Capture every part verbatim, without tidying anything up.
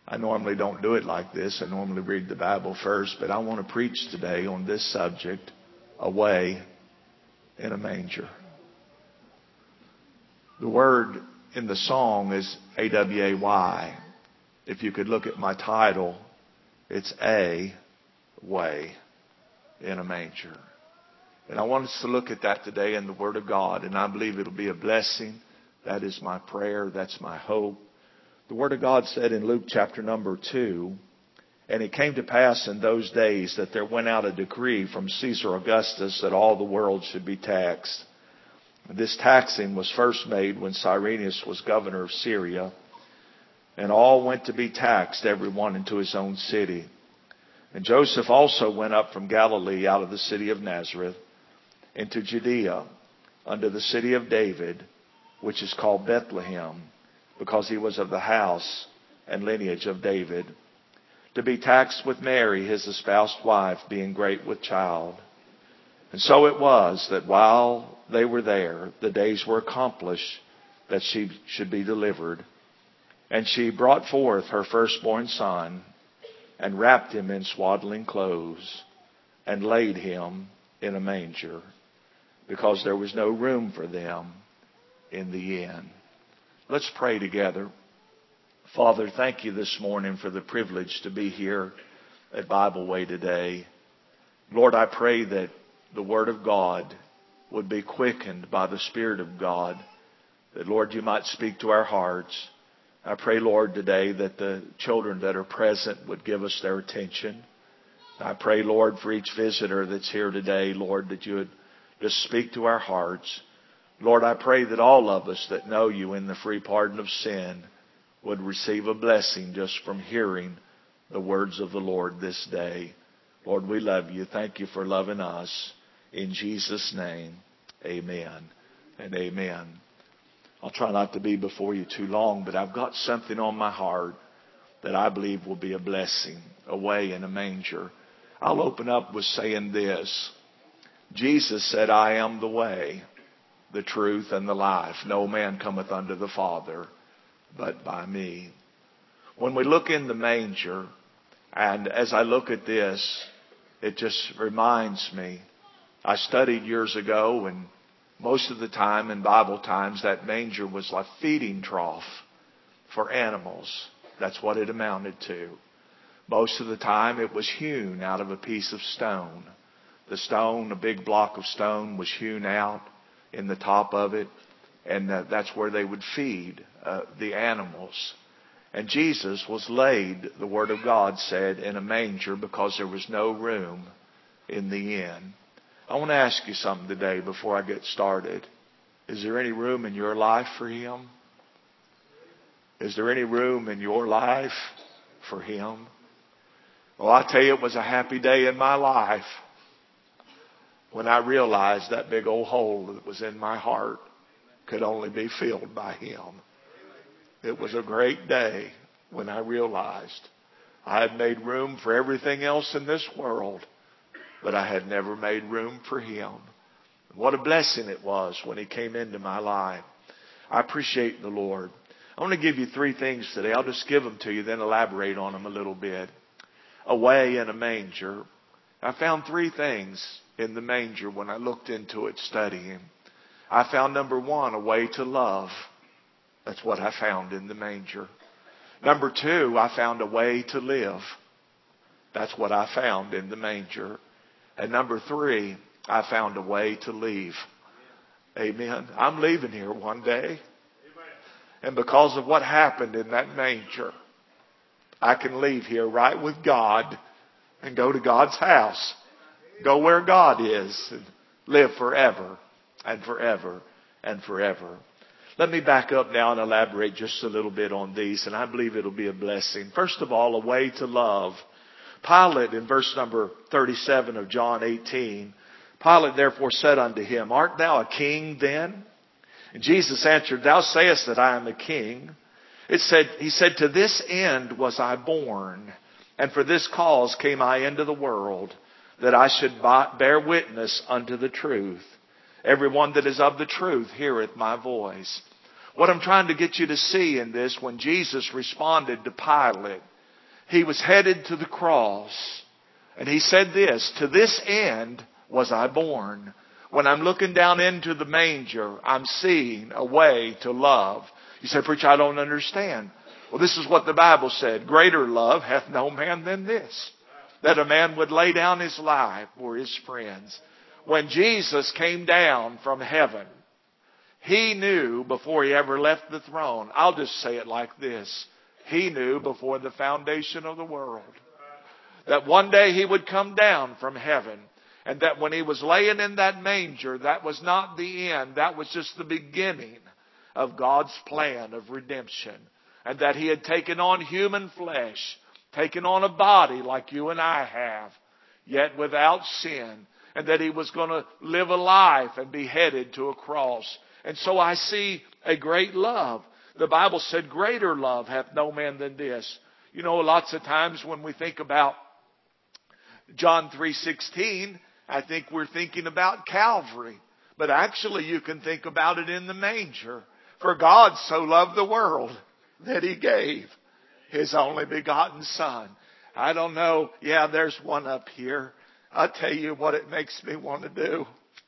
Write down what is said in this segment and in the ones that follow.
I normally don't do it like this. I normally read the Bible first, but I want to preach today on this subject, away in a manger. The word in the song is A W A Y. If you could look at my title, it's A, way in a manger. And I want us to look at that today in the Word of God, and I believe it'll be a blessing. That is my prayer. That's my hope. The Word of God said in Luke chapter number two, and it came to pass in those days that there went out a decree from Caesar Augustus that all the world should be taxed. This taxing was first made when Cyrenius was governor of Syria, and all went to be taxed, every one into his own city. And Joseph also went up from Galilee out of the city of Nazareth into Judea, unto the city of David, which is called Bethlehem, because he was of the house and lineage of David, to be taxed with Mary, his espoused wife, being great with child. And so it was that while they were there, the days were accomplished that she should be delivered. And she brought forth her firstborn son, and wrapped him in swaddling clothes, and laid him in a manger, because there was no room for them in the inn. Let's pray together. Father, thank you this morning for the privilege to be here at Bible Way today. Lord, I pray that the Word of God would be quickened by the Spirit of God, that, Lord, you might speak to our hearts. I pray, Lord, today that the children that are present would give us their attention. I pray, Lord, for each visitor that's here today, Lord, that you would just speak to our hearts. Lord, I pray that all of us that know you in the free pardon of sin would receive a blessing just from hearing the words of the Lord this day. Lord, we love you. Thank you for loving us. In Jesus' name, amen and amen. I'll try not to be before you too long, but I've got something on my heart that I believe will be a blessing, away in a manger. I'll open up with saying this. Jesus said, I am the way, the truth, and the life. No man cometh unto the Father but by me. When we look in the manger, and as I look at this, it just reminds me, I studied years ago, and most of the time in Bible times, that manger was like a feeding trough for animals. That's what it amounted to. Most of the time it was hewn out of a piece of stone. The stone, a big block of stone, was hewn out in the top of it, and that's where they would feed uh, the animals. And Jesus was laid, the Word of God said, in a manger because there was no room in the inn. I want to ask you something today before I get started. Is there any room in your life for Him? Is there any room in your life for Him? Well, I tell you, it was a happy day in my life when I realized that big old hole that was in my heart could only be filled by Him. It was a great day when I realized I had made room for everything else in this world, but I had never made room for Him. What a blessing it was when He came into my life. I appreciate the Lord. I want to give you three things today. I'll just give them to you, then elaborate on them a little bit. Away in a manger. I found three things in the manger when I looked into it studying. I found, number one, a way to love. That's what I found in the manger. Number two, I found a way to live. That's what I found in the manger. And number three, I found a way to leave. Amen. I'm leaving here one day. And because of what happened in that manger, I can leave here right with God and go to God's house. Go where God is and live forever and forever and forever. Let me back up now and elaborate just a little bit on these, and I believe it'll be a blessing. First of all, a way to love. Pilate, in verse number thirty-seven of John eighteen, Pilate therefore said unto him, Art thou a king then? And Jesus answered, Thou sayest that I am a king. It said, he said, To this end was I born, and for this cause came I into the world, that I should bear witness unto the truth. Everyone that is of the truth heareth my voice. What I'm trying to get you to see in this, when Jesus responded to Pilate, he was headed to the cross. And he said this, to this end was I born. When I'm looking down into the manger, I'm seeing a way to love. You say, preacher, I don't understand. Well, this is what the Bible said. Greater love hath no man than this, that a man would lay down his life for his friends. When Jesus came down from heaven, he knew before he ever left the throne. I'll just say it like this. He knew before the foundation of the world that one day he would come down from heaven. And that when he was laying in that manger, that was not the end. That was just the beginning of God's plan of redemption. And that he had taken on human flesh, taken on a body like you and I have, yet without sin. And that he was going to live a life and be headed to a cross. And so I see a great love. The Bible said, greater love hath no man than this. You know, lots of times when we think about John three sixteen, I think we're thinking about Calvary. But actually you can think about it in the manger. For God so loved the world that he gave his only begotten Son. I don't know. Yeah, there's one up here. I'll tell you what it makes me want to do.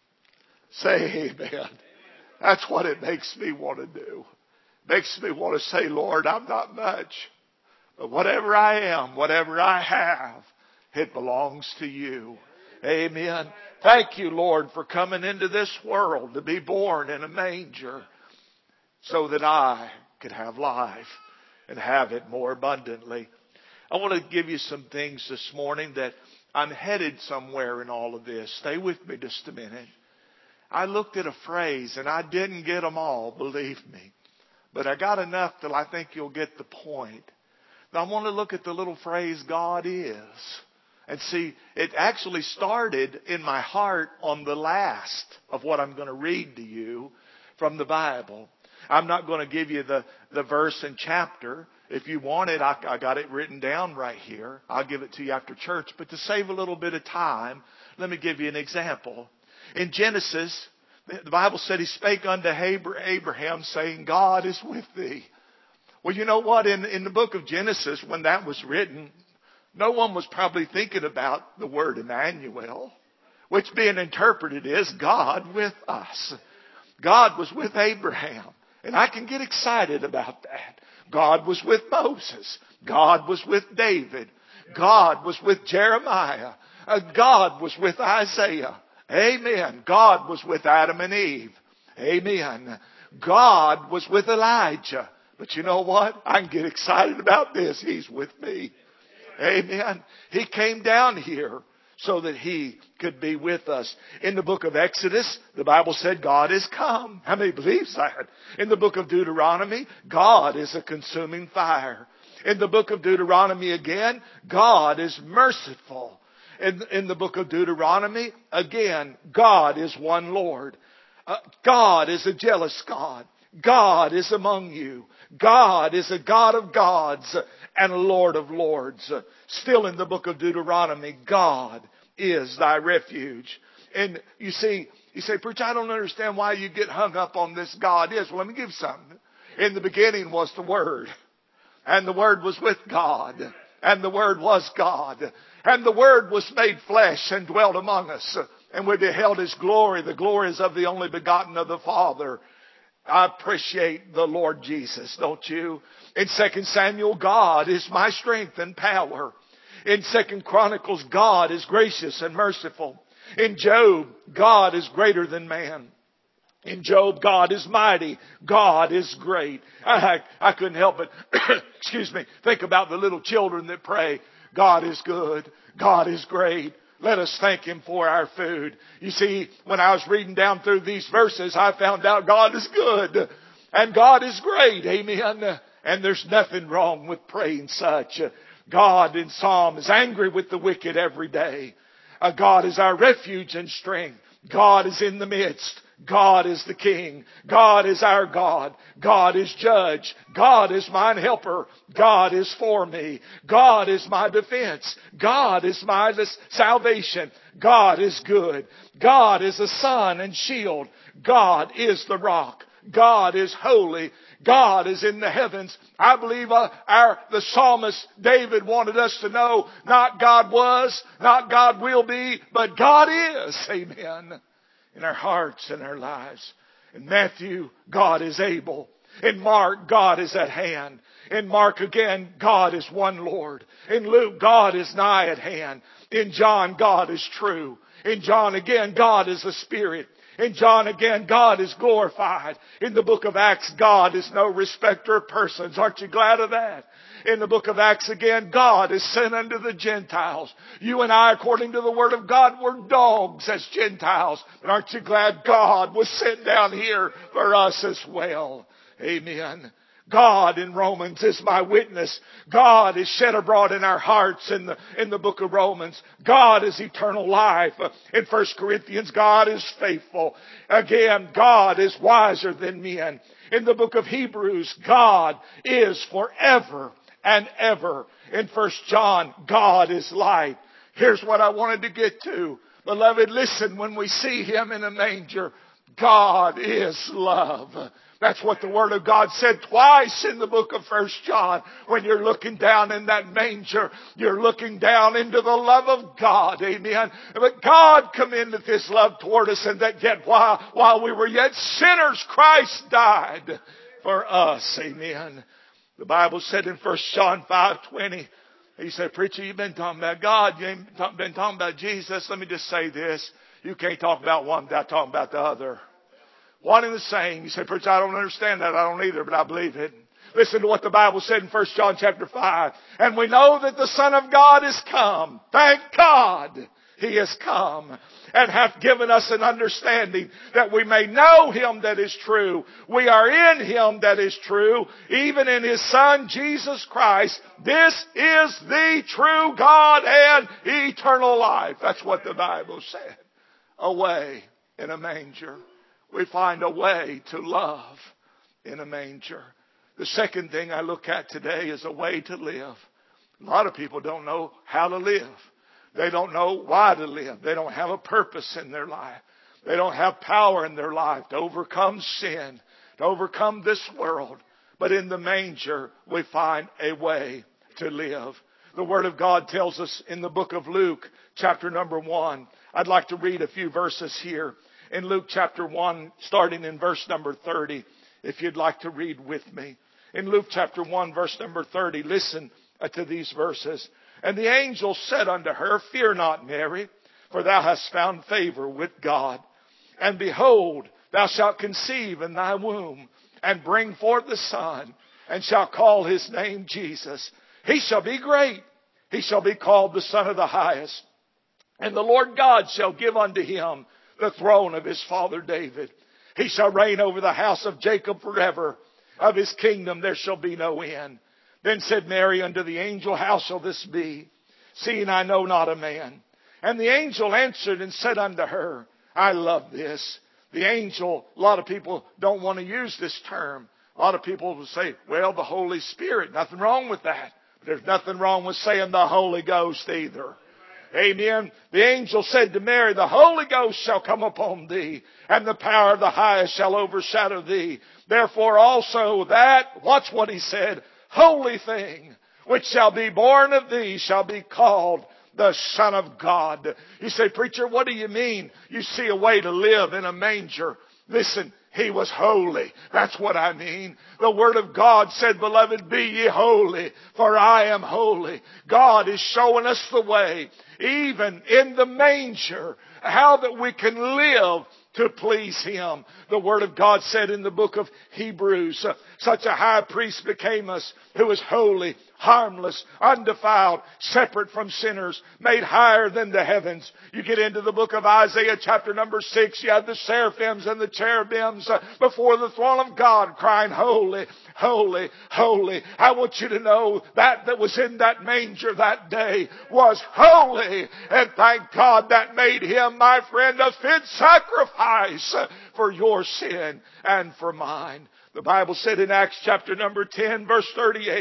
Say amen. That's what it makes me want to do. Makes me want to say, Lord, I'm not much. But whatever I am, whatever I have, it belongs to you. Amen. Thank you, Lord, for coming into this world to be born in a manger so that I could have life and have it more abundantly. I want to give you some things this morning that I'm headed somewhere in all of this. Stay with me just a minute. I looked at a phrase and I didn't get them all, believe me. But I got enough that I think you'll get the point. Now I want to look at the little phrase, God is. And see, it actually started in my heart on the last of what I'm going to read to you from the Bible. I'm not going to give you the, the verse and chapter. If you want it, I, I got it written down right here. I'll give it to you after church. But to save a little bit of time, let me give you an example. In Genesis, the Bible said he spake unto Abraham saying, God is with thee. Well, you know what? In, in the book of Genesis, when that was written, no one was probably thinking about the word Emmanuel, which being interpreted is God with us. God was with Abraham. And I can get excited about that. God was with Moses. God was with David. God was with Jeremiah. Uh, God was with Isaiah. Amen. God was with Adam and Eve. Amen. God was with Elijah. But you know what? I can get excited about this. He's with me. Amen. He came down here so that he could be with us. In the book of Exodus, the Bible said God is come. How many believes that? In the book of Deuteronomy, God is a consuming fire. In the book of Deuteronomy again, God is merciful. In, in the book of Deuteronomy, again, God is one Lord. Uh, God is a jealous God. God is among you. God is a God of gods and a Lord of lords. Still in the book of Deuteronomy, God is thy refuge. And you see, you say, preacher, I don't understand why you get hung up on this God is. Well, let me give you something. In the beginning was the Word. And the Word was with God. And the Word was God. And the Word was made flesh and dwelt among us. And we beheld His glory. The glory is of the only begotten of the Father. I appreciate the Lord Jesus, don't you? In Second Samuel, God is my strength and power. In Second Chronicles, God is gracious and merciful. In Job, God is greater than man. In Job, God is mighty. God is great. I, I couldn't help but, excuse me, think about the little children that pray, God is good. God is great. Let us thank Him for our food. You see, when I was reading down through these verses, I found out God is good. And God is great. Amen. And there's nothing wrong with praying such. God in Psalm is angry with the wicked every day. Uh, God is our refuge and strength. God is in the midst. God is the King. God is our God. God is judge. God is mine helper. God is for me. God is my defense. God is my salvation. God is good. God is a sun and shield. God is the rock. God is holy. God is in the heavens. I believe uh, our the psalmist David wanted us to know not God was, not God will be, but God is. Amen. In our hearts and our lives. In Matthew, God is able. In Mark, God is at hand. In Mark again, God is one Lord. In Luke, God is nigh at hand. In John, God is true. In John again, God is the Spirit. In John again, God is glorified. In the book of Acts, God is no respecter of persons. Aren't you glad of that? In the book of Acts again, God is sent unto the Gentiles. You and I, according to the Word of God, were dogs as Gentiles. But aren't you glad God was sent down here for us as well? Amen. God in Romans is my witness. God is shed abroad in our hearts in the, in the book of Romans. God is eternal life. In First Corinthians, God is faithful. Again, God is wiser than men. In the book of Hebrews, God is forever and ever. In First John, God is light. Here's what I wanted to get to. Beloved, listen, when we see Him in a manger, God is love. That's what the Word of God said twice in the book of First John. When you're looking down in that manger, you're looking down into the love of God. Amen. But God commendeth His love toward us, and that yet while, while we were yet sinners, Christ died for us. Amen. The Bible said in First John five twenty, he said, preacher, you've been talking about God. You ain't been talking about Jesus. Let me just say this. You can't talk about one without talking about the other. One and the same. You say, preacher, I don't understand that. I don't either, but I believe it. Listen to what the Bible said in First John chapter five. And we know that the Son of God is come. Thank God He is come and hath given us an understanding that we may know Him that is true. We are in Him that is true, even in His Son Jesus Christ. This is the true God and eternal life. That's what the Bible said. A way in a manger. We find a way to love in a manger. The second thing I look at today is a way to live. A lot of people don't know how to live. They don't know why to live. They don't have a purpose in their life. They don't have power in their life to overcome sin, to overcome this world. But in the manger, we find a way to live. The Word of God tells us in the book of Luke, chapter number one. I'd like to read a few verses here. In Luke chapter one, starting in verse number thirty, if you'd like to read with me. In Luke chapter one, verse number thirty, listen to these verses. And the angel said unto her, fear not, Mary, for thou hast found favor with God. And behold, thou shalt conceive in thy womb, and bring forth a son, and shalt call his name Jesus. He shall be great. He shall be called the Son of the Highest. And the Lord God shall give unto him the throne of his father David. He shall reign over the house of Jacob forever. Of his kingdom there shall be no end. Then said Mary unto the angel, how shall this be, seeing I know not a man? And the angel answered and said unto her, I love this. The angel, a lot of people don't want to use this term. A lot of people will say, well, the Holy Spirit. Nothing wrong with that. But there's nothing wrong with saying the Holy Ghost either. Amen. The angel said to Mary, the Holy Ghost shall come upon thee, and the power of the highest shall overshadow thee. Therefore also that, watch what he said, holy thing, which shall be born of thee, shall be called the Son of God. You say, preacher, what do you mean? You see a way to live in a manger. Listen, He was holy. That's what I mean. The Word of God said, beloved, be ye holy, for I am holy. God is showing us the way, even in the manger, how that we can live to please Him. The Word of God said in the book of Hebrews, uh, such a high priest became us, who is holy, harmless, undefiled, separate from sinners, made higher than the heavens. You get into the book of Isaiah chapter number six, you have the seraphims and the cherubims uh, before the throne of God crying, holy, holy, holy. I want you to know that that was in that manger that day was holy. And thank God that made Him, my friend, a fit sacrifice for your sin and for mine. The Bible said in Acts chapter number ten, verse thirty-eight,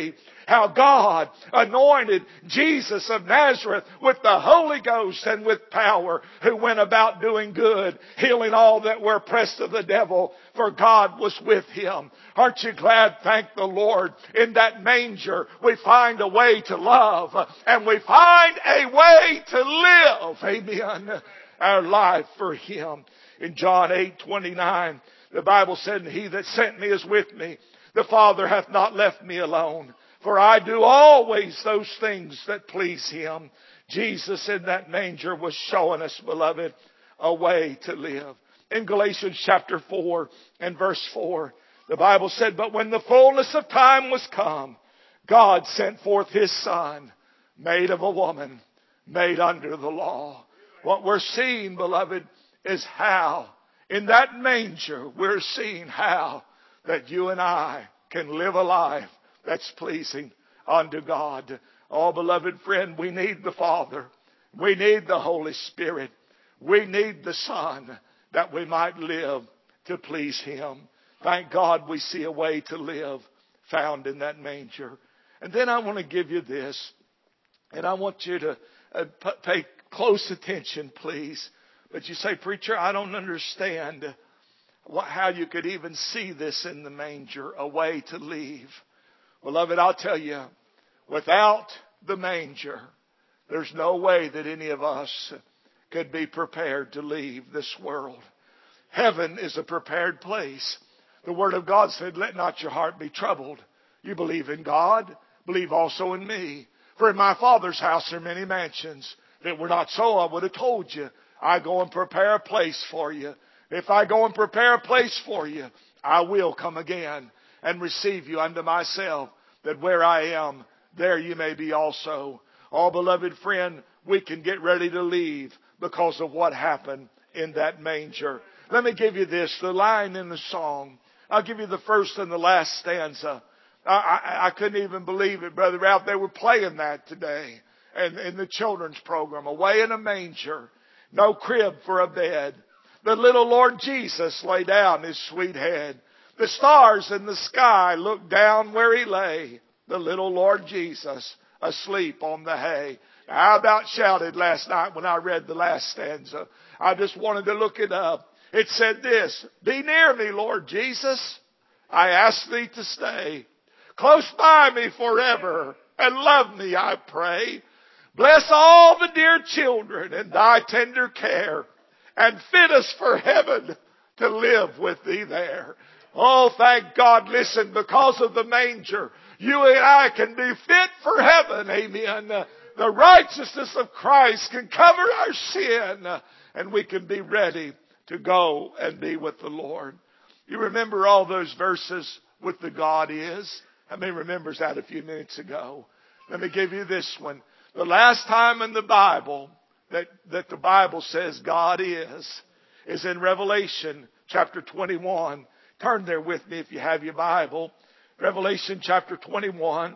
how God anointed Jesus of Nazareth with the Holy Ghost and with power, who went about doing good, healing all that were oppressed of the devil, for God was with him. Aren't you glad? Thank the Lord. In that manger, we find a way to love, and we find a way to live. Amen. Our life for Him. In John eight twenty-nine, the Bible said, "And He that sent me is with me. The Father hath not left me alone, for I do always those things that please Him." Jesus in that manger was showing us, beloved, a way to live. In Galatians chapter four and verse four, the Bible said, "But when the fullness of time was come, God sent forth His Son, made of a woman, made under the law." What we're seeing, beloved, is how, in that manger, we're seeing how that you and I can live a life that's pleasing unto God. Oh, beloved friend, we need the Father. We need the Holy Spirit. We need the Son, that we might live to please Him. Thank God we see a way to live found in that manger. And then I want to give you this, and I want you to uh, pay close attention, please. But you say, "Preacher, I don't understand what, how you could even see this in the manger, a way to leave." Beloved, I'll tell you, without the manger, there's no way that any of us could be prepared to leave this world. Heaven is a prepared place. The Word of God said, "Let not your heart be troubled. You believe in God, believe also in me. For in my Father's house are many mansions. If it were not so, I would have told you. I go and prepare a place for you. If I go and prepare a place for you, I will come again and receive you unto myself, that where I am, there you may be also." Oh, beloved friend, we can get ready to leave because of what happened in that manger. Let me give you this, the line in the song. I'll give you the first and the last stanza. I, I, I couldn't even believe it, Brother Ralph. They were playing that today in, in the children's program. Away in a manger, no crib for a bed. The little Lord Jesus lay down His sweet head. The stars in the sky looked down where He lay. The little Lord Jesus asleep on the hay. Now, I about shouted last night when I read the last stanza. I just wanted to look it up. It said this: "Be near me, Lord Jesus. I ask Thee to stay. Close by me forever and love me, I pray. Bless all the dear children in Thy tender care, and fit us for heaven to live with Thee there." Oh, thank God. Listen, because of the manger, you and I can be fit for heaven. Amen. The righteousness of Christ can cover our sin, and we can be ready to go and be with the Lord. You remember all those verses with the God is? How many remembers that a few minutes ago? Let me give you this one. The last time in the Bible that, that the Bible says God is, is in Revelation chapter twenty-one. Turn there with me if you have your Bible. Revelation chapter twenty-one.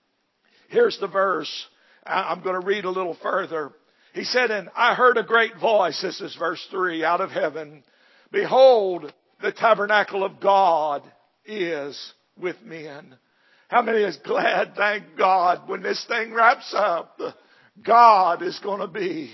Here's the verse. I'm going to read a little further. He said, "And I heard a great voice," this is verse three, "out of heaven. Behold, the tabernacle of God is with men." How many is glad, thank God, when this thing wraps up, God is going to be,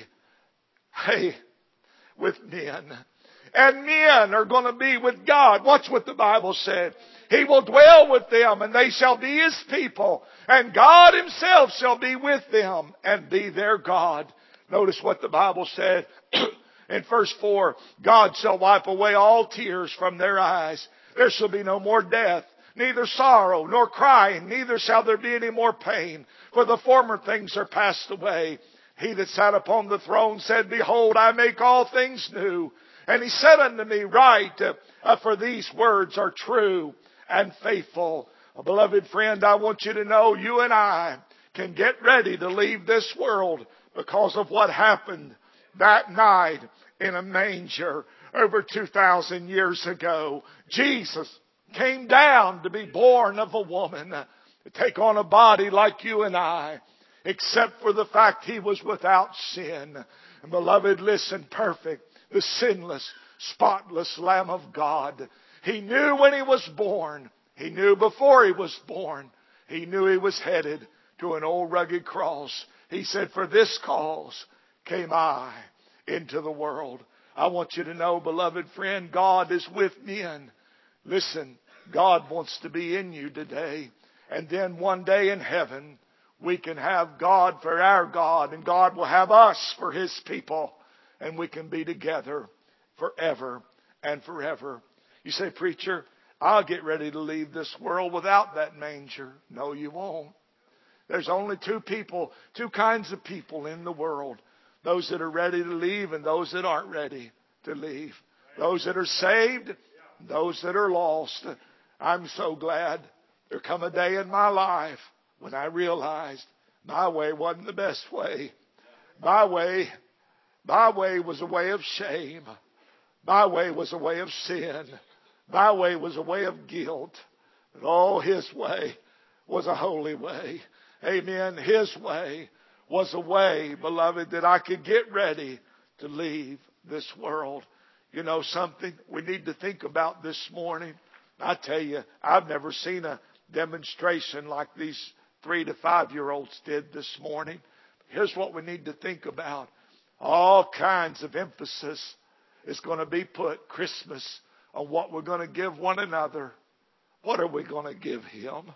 hey, with men. And men are going to be with God. Watch what the Bible said. "He will dwell with them, and they shall be His people. And God Himself shall be with them and be their God." Notice what the Bible said in verse four. "God shall wipe away all tears from their eyes. There shall be no more death, neither sorrow nor crying, neither shall there be any more pain. For the former things are passed away. He that sat upon the throne said, Behold, I make all things new. And He said unto me, Write, uh, for these words are true and faithful." Oh, beloved friend, I want you to know you and I can get ready to leave this world because of what happened that night in a manger over two thousand years ago. Jesus came down to be born of a woman, to take on a body like you and I, except for the fact He was without sin. And beloved, listen, perfect, the sinless, spotless Lamb of God. He knew when He was born. He knew before He was born. He knew he was headed to an old rugged cross. He said, for this cause came I into the world. I want you to know, beloved friend, God is with men. Listen, God wants to be in you today. And then one day in heaven, we can have God for our God, and God will have us for His people. And we can be together forever and forever. You say, preacher, I'll get ready to leave this world without that manger. No, you won't. There's only two people, two kinds of people in the world. Those that are ready to leave and those that aren't ready to leave. Those that are saved, those that are lost. I'm so glad there come a day in my life when I realized my way wasn't the best way. My way, my way was a way of shame. My way was a way of sin. My way was a way of guilt. But oh, His way was a holy way. Amen. His way was a way, beloved, that I could get ready to leave this world. You know something we need to think about this morning? I tell you, I've never seen a demonstration like these three to five year olds did this morning. Here's what we need to think about. All kinds of emphasis is going to be put Christmas on what we're going to give one another. What are we going to give Him?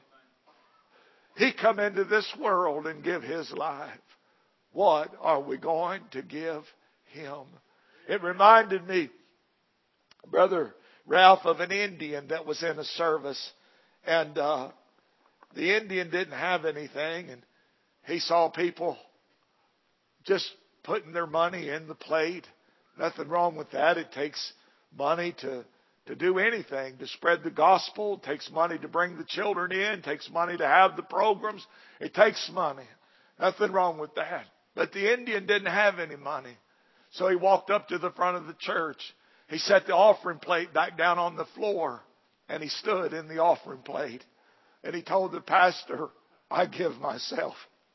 He come into this world and give His life. What are we going to give Him? It reminded me, Brother Ralph, of an Indian that was in a service. And uh, the Indian didn't have anything. And he saw people just putting their money in the plate. Nothing wrong with that. It takes money to To do anything, to spread the gospel. It takes money to bring the children in. It takes money to have the programs. It takes money. Nothing wrong with that. But the Indian didn't have any money. So he walked up to the front of the church. He set the offering plate back down on the floor. And he stood in the offering plate. And he told the pastor, I give myself.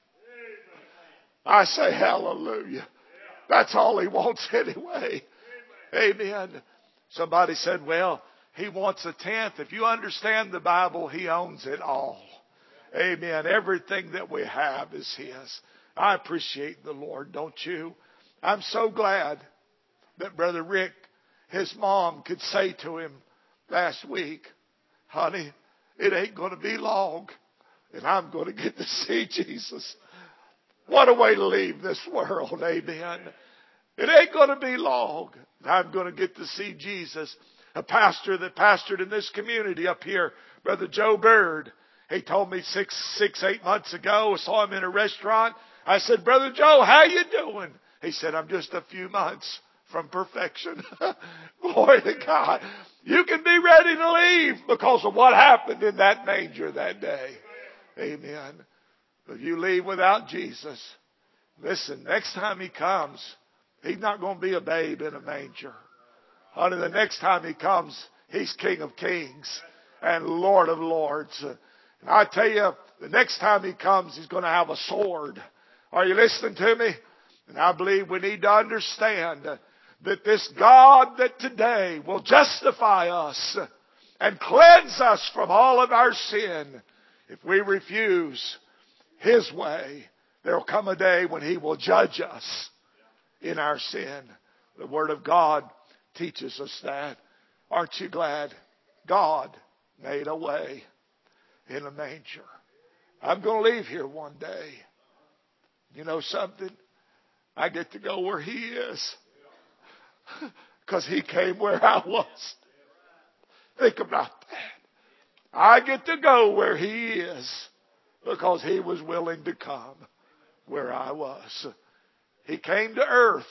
I say hallelujah. That's all he wants anyway. Amen. Somebody said, well, he wants a tenth. If you understand the Bible, He owns it all. Amen. Everything that we have is His. I appreciate the Lord, don't you? I'm so glad that Brother Rick, his mom, could say to him last week, honey, it ain't going to be long, and I'm going to get to see Jesus. What a way to leave this world. Amen. It ain't going to be long. I'm going to get to see Jesus. A pastor that pastored in this community up here, Brother Joe Bird, he told me six, six, eight months ago, I saw him in a restaurant. I said, Brother Joe, how you doing? He said, I'm just a few months from perfection. Glory to God. You can be ready to leave because of what happened in that manger that day. Amen. But if you leave without Jesus, listen, next time He comes, He's not going to be a babe in a manger. Honey, the next time He comes, He's King of Kings and Lord of Lords. And I tell you, the next time He comes, He's going to have a sword. Are you listening to me? And I believe we need to understand that this God that today will justify us and cleanse us from all of our sin, if we refuse His way, there will come a day when He will judge us in our sin. The Word of God teaches us that. Aren't you glad God made a way in a manger? I'm going to leave here one day. You know something? I get to go where He is. Because He came where I was. Think about that. I get to go where He is because He was willing to come where I was. He came to earth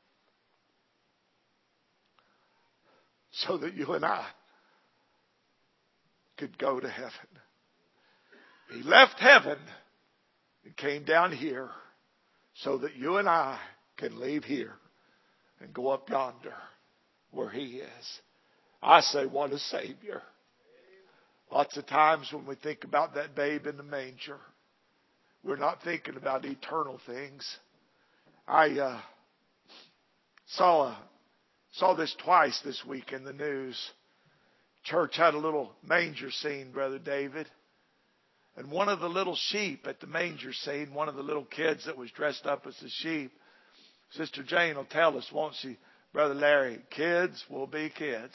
so that you and I could go to heaven. He left heaven and came down here so that you and I can leave here and go up yonder where He is. I say, what a Savior. Lots of times when we think about that babe in the manger, we're not thinking about eternal things. I uh, saw a, saw this twice this week in the news. Church had a little manger scene, Brother David. And one of the little sheep at the manger scene, one of the little kids that was dressed up as a sheep, Sister Jane will tell us, won't she, Brother Larry, kids will be kids.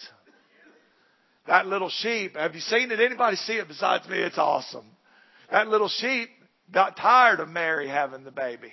That little sheep, have you seen it? Anybody see it besides me? It's awesome. That little sheep got tired of Mary having the baby.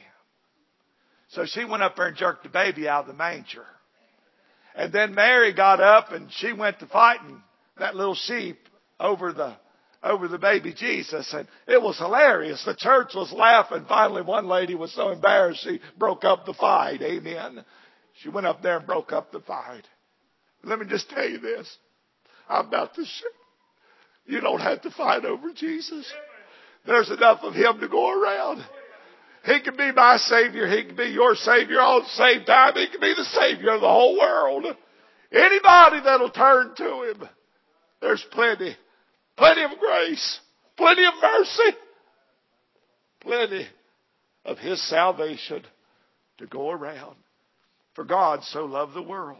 So she went up there and jerked the baby out of the manger. And then Mary got up and she went to fighting that little sheep over the over the baby Jesus. And it was hilarious. The church was laughing. Finally, one lady was so embarrassed she broke up the fight. Amen. She went up there and broke up the fight. Let me just tell you this. I'm about to share. You don't have to fight over Jesus. There's enough of Him to go around. He can be my Savior. He can be your Savior all at the same time. He can be the Savior of the whole world. Anybody that'll turn to Him, there's plenty. Plenty of grace. Plenty of mercy. Plenty of His salvation to go around. For God so loved the world.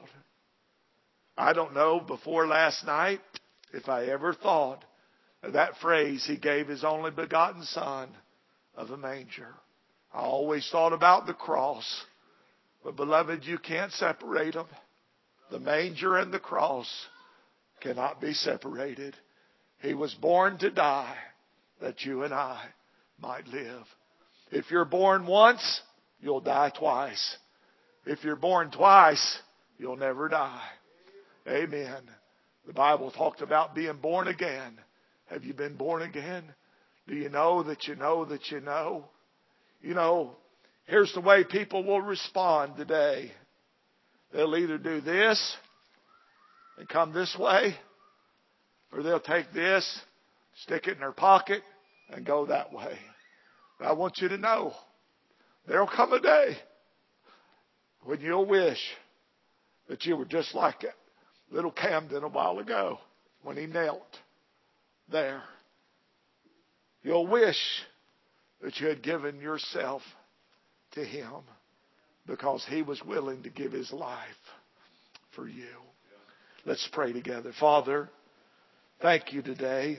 I don't know before last night if I ever thought of that phrase, He gave His only begotten Son of a manger. I always thought about the cross. But beloved, you can't separate them. The manger and the cross cannot be separated. He was born to die that you and I might live. If you're born once, you'll die twice. If you're born twice, you'll never die. Amen. The Bible talked about being born again. Have you been born again? Do you know that you know that you know? You know, here's the way people will respond today. They'll either do this and come this way, or they'll take this, stick it in their pocket, and go that way. But I want you to know, there'll come a day when you'll wish that you were just like little Camden a while ago when he knelt there. You'll wish that you had given yourself to Him because He was willing to give His life for you. Let's pray together. Father, thank you today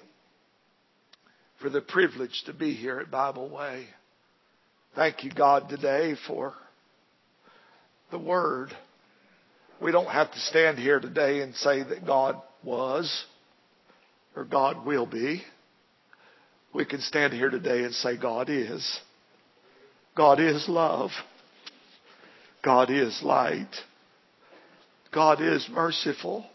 for the privilege to be here at Bible Way. Thank you, God, today for the Word. We don't have to stand here today and say that God was or God will be. We can stand here today and say God is. God is love. God is light. God is merciful.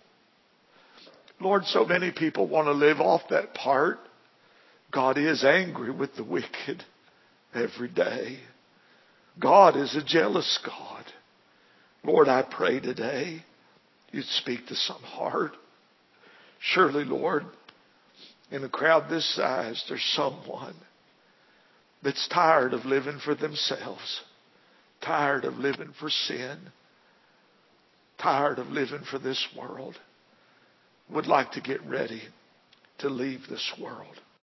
Lord, so many people want to live off that part. God is angry with the wicked every day. God is a jealous God. Lord, I pray today you'd speak to some heart. Surely, Lord, in a crowd this size, there's someone that's tired of living for themselves, tired of living for sin, tired of living for this world, would like to get ready to leave this world.